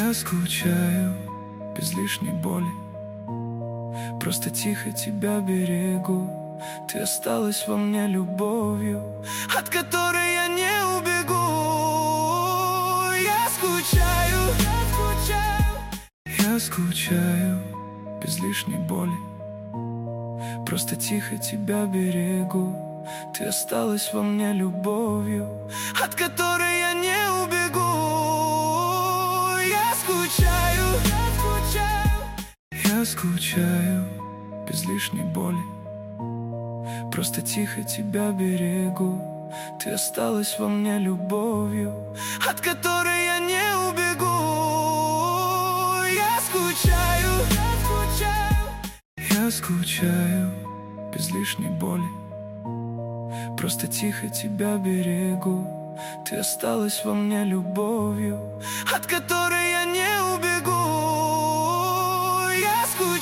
Я скучаю без лишней боли, просто тихо тебя берегу. Ты осталась во мне любовью, от которой я не убегу. Я скучаю, я скучаю без лишней боли, просто тихо тебя берегу. Ты осталась во мне любовью, от которой я не убегу. Я скучаю без лишней боли, просто тихо тебя берегу. Ты осталась во мне любовью, от которой я не убегу. Я скучаю без лишней боли, просто тихо тебя берегу. Ты осталась во мне любовью, от которой я не убегу. Я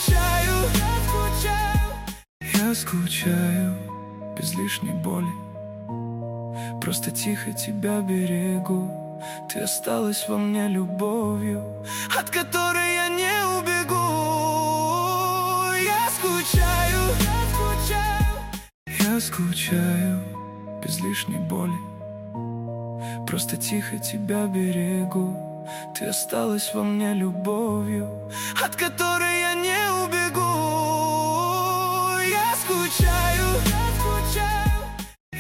скучаю без лишней боли, просто тихо тебя берегу. Ты осталась во мне любовью, от которой я не убегу. Я скучаю без лишней боли, просто тихо тебя берегу. Ты осталась во мне любовью, от которой я не убегу. Я скучаю